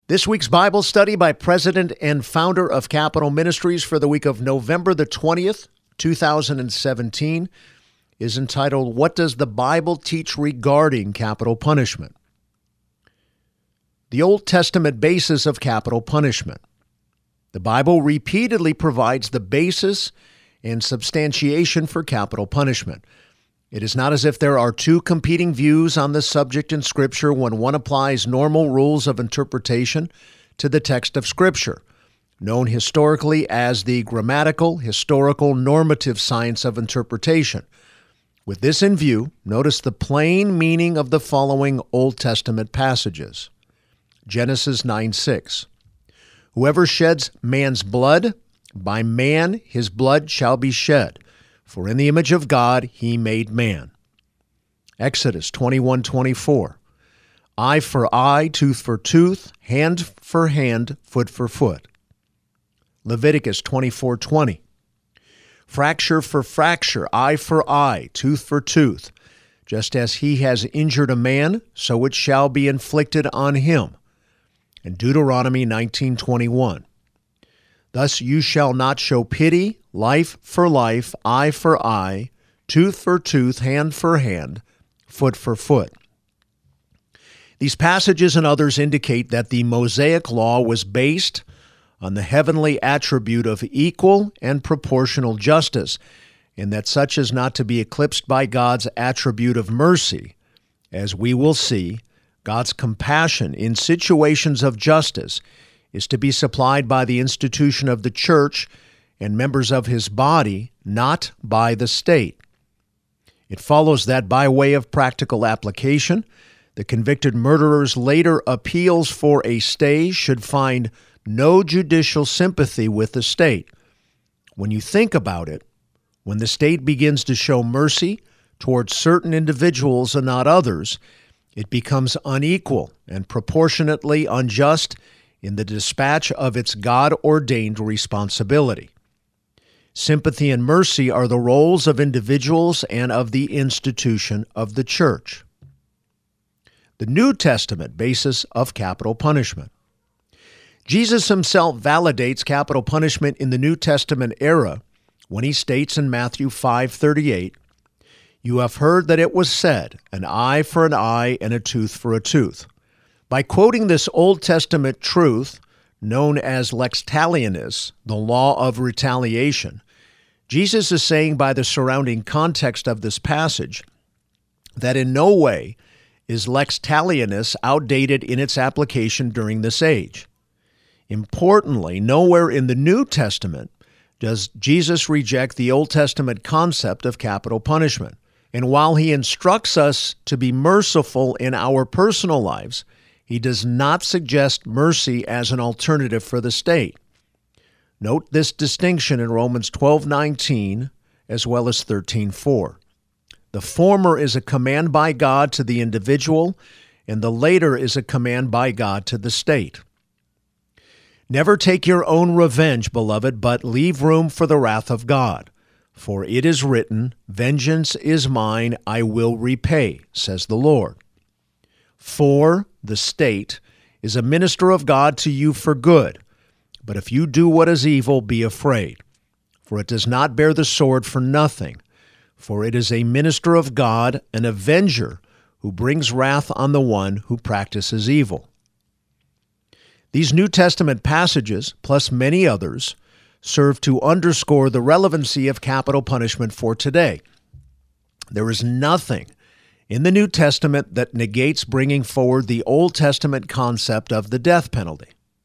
This week's Bible study by President and founder of Capital Ministries for the week of November the 20th, 2017, is entitled, What Does the Bible Teach Regarding Capital Punishment? The Old Testament basis of capital punishment. The Bible repeatedly provides the basis and substantiation for capital punishment. It is not as if there are two competing views on the subject in Scripture when one applies normal rules of interpretation to the text of Scripture, known historically as the grammatical, historical, normative science of interpretation. With this in view, notice the plain meaning of the following Old Testament passages. Genesis 9:6. Whoever sheds man's blood, by man his blood shall be shed. For in the image of God he made man. Exodus 21:24. Eye for eye, tooth for tooth, hand for hand, foot for foot. Leviticus 24:20. Fracture for fracture, eye for eye, tooth for tooth. Just as he has injured a man, so it shall be inflicted on him. And Deuteronomy 19:21. Thus you shall not show pity, life for life, eye for eye, tooth for tooth, hand for hand, foot for foot. These passages and others indicate that the Mosaic law was based on the heavenly attribute of equal and proportional justice, and that such is not to be eclipsed by God's attribute of mercy. As we will see, God's compassion in situations of justice is to be supplied by the institution of the church and members of his body, not by the state. It follows that by way of practical application, the convicted murderer's later appeals for a stay should find no judicial sympathy with the state. When you think about it, when the state begins to show mercy towards certain individuals and not others, it becomes unequal and proportionately unjust in the dispatch of its God-ordained responsibility. Sympathy and mercy are the roles of individuals and of the institution of the church. The New Testament basis of capital punishment. Jesus himself validates capital punishment in the New Testament era when he states in Matthew 5:38, "You have heard that it was said, an eye for an eye and a tooth for a tooth." By quoting this Old Testament truth, known as lex talionis, the law of retaliation, Jesus is saying by the surrounding context of this passage that in no way is lex talionis outdated in its application during this age. Importantly, nowhere in the New Testament does Jesus reject the Old Testament concept of capital punishment. And while he instructs us to be merciful in our personal lives, he does not suggest mercy as an alternative for the state. Note this distinction in Romans 12:19 as well as 13:4. The former is a command by God to the individual, and the later is a command by God to the state. Never take your own revenge, beloved, but leave room for the wrath of God. For it is written, "Vengeance is mine, I will repay," says the Lord. For the state is a minister of God to you for good. But if you do what is evil, be afraid. For it does not bear the sword for nothing. For it is a minister of God, an avenger, who brings wrath on the one who practices evil. These New Testament passages, plus many others, serve to underscore the relevancy of capital punishment for today. There is nothing in the New Testament that negates bringing forward the Old Testament concept of the death penalty.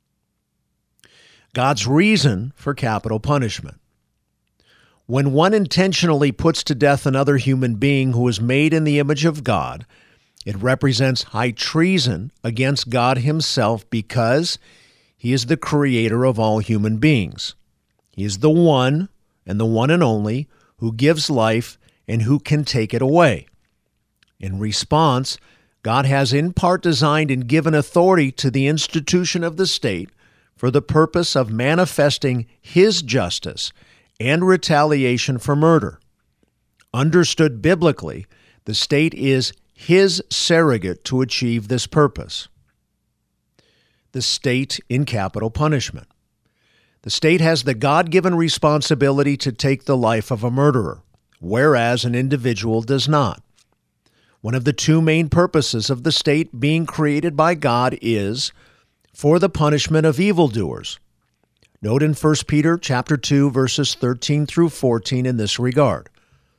God's reason for capital punishment. When one intentionally puts to death another human being who is made in the image of God, it represents high treason against God himself because he is the creator of all human beings. He is the one and only who gives life and who can take it away. In response, God has in part designed and given authority to the institution of the state for the purpose of manifesting his justice and retaliation for murder. Understood biblically, the state is his surrogate to achieve this purpose. the state in capital punishment. The state has the God-given responsibility to take the life of a murderer, whereas an individual does not. One of the two main purposes of the state being created by God is for the punishment of evildoers. Note in 1 Peter chapter 2, verses 13 through 14 in this regard.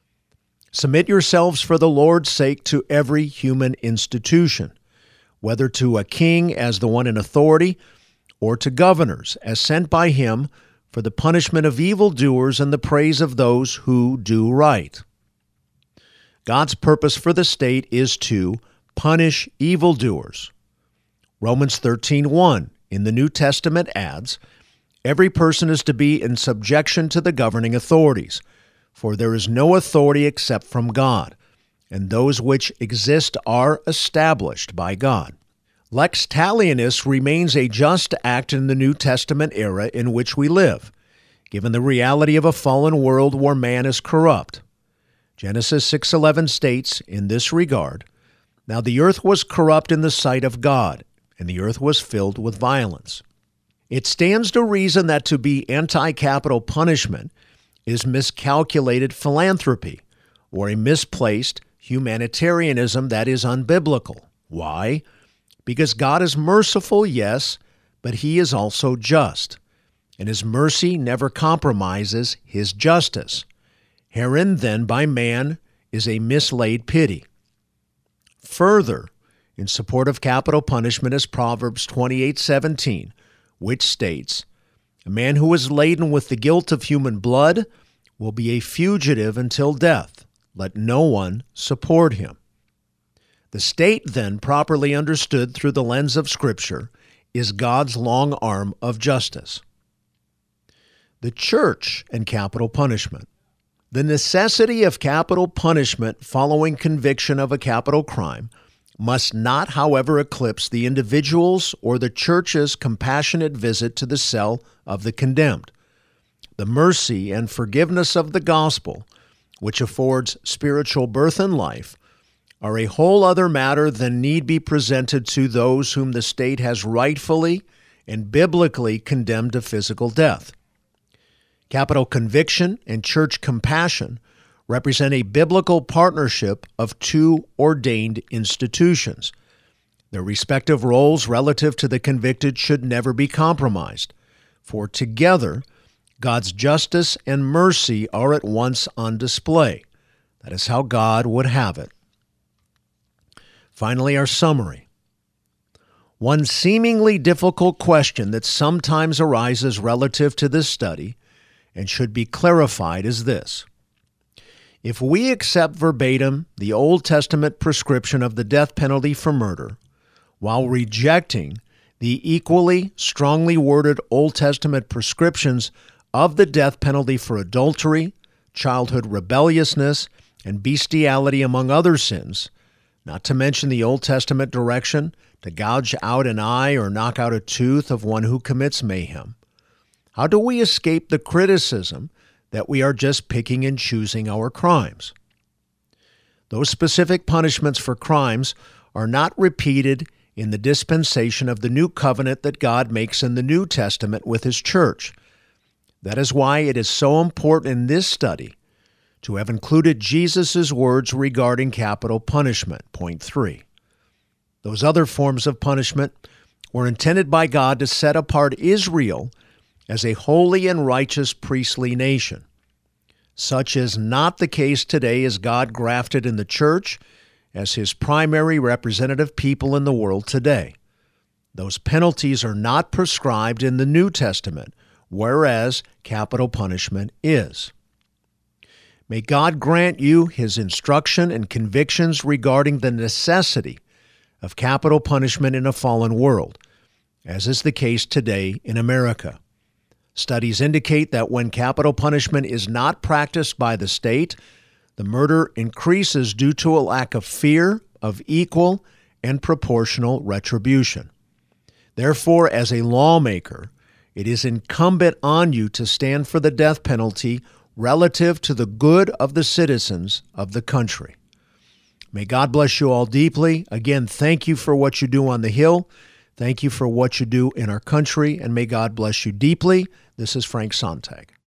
Submit yourselves for the Lord's sake to every human institution, whether to a king as the one in authority, or to governors as sent by him for the punishment of evildoers and the praise of those who do right. God's purpose for the state is to punish evildoers. Romans 13:1 in the New Testament adds, "Every person is to be in subjection to the governing authorities, for there is no authority except from God, and those which exist are established by God." Lex talionis remains a just act in the New Testament era in which we live, given the reality of a fallen world where man is corrupt. Genesis 6:11 states in this regard, "Now the earth was corrupt in the sight of God, and the earth was filled with violence." It stands to reason that to be anti-capital punishment is miscalculated philanthropy, or a misplaced humanitarianism that is unbiblical. Why? Because God is merciful, yes, but He is also just, and His mercy never compromises His justice. Herein, then, by man is a mislaid pity. Further, in support of capital punishment is Proverbs 28:17, which states, "A man who is laden with the guilt of human blood will be a fugitive until death. Let no one support him." The state, then, properly understood through the lens of Scripture, is God's long arm of justice. The church and capital punishment. The necessity of capital punishment following conviction of a capital crime must not, however, eclipse the individual's or the church's compassionate visit to the cell of the condemned. The mercy and forgiveness of the gospel, which affords spiritual birth and life, are a whole other matter than need be presented to those whom the state has rightfully and biblically condemned to physical death. Capital conviction and church compassion represent a biblical partnership of two ordained institutions. Their respective roles relative to the convicted should never be compromised, for together, God's justice and mercy are at once on display. That is how God would have it. Finally, our summary. One seemingly difficult question that sometimes arises relative to this study and should be clarified is this. If we accept verbatim the Old Testament prescription of the death penalty for murder, while rejecting the equally strongly worded Old Testament prescriptions of the death penalty for adultery, childhood rebelliousness, and bestiality, among other sins, not to mention the Old Testament direction to gouge out an eye or knock out a tooth of one who commits mayhem, how do we escape the criticism that we are just picking and choosing our crimes? Those specific punishments for crimes are not repeated in the dispensation of the new covenant that God makes in the New Testament with His church. That is why it is so important in this study to have included Jesus' words regarding capital punishment, point 3. Those other forms of punishment were intended by God to set apart Israel as a holy and righteous priestly nation. Such is not the case today as God grafted in the church as His primary representative people in the world today. Those penalties are not prescribed in the New Testament, whereas capital punishment is. May God grant you His instruction and convictions regarding the necessity of capital punishment in a fallen world, as is the case today in America. Studies indicate that when capital punishment is not practiced by the state, the murder increases due to a lack of fear of equal and proportional retribution. Therefore, as a lawmaker, it is incumbent on you to stand for the death penalty relative to the good of the citizens of the country. May God bless you all deeply. Again, thank you for what you do on the Hill. Thank you for what you do in our country, and may God bless you deeply. This is Frank Sontag.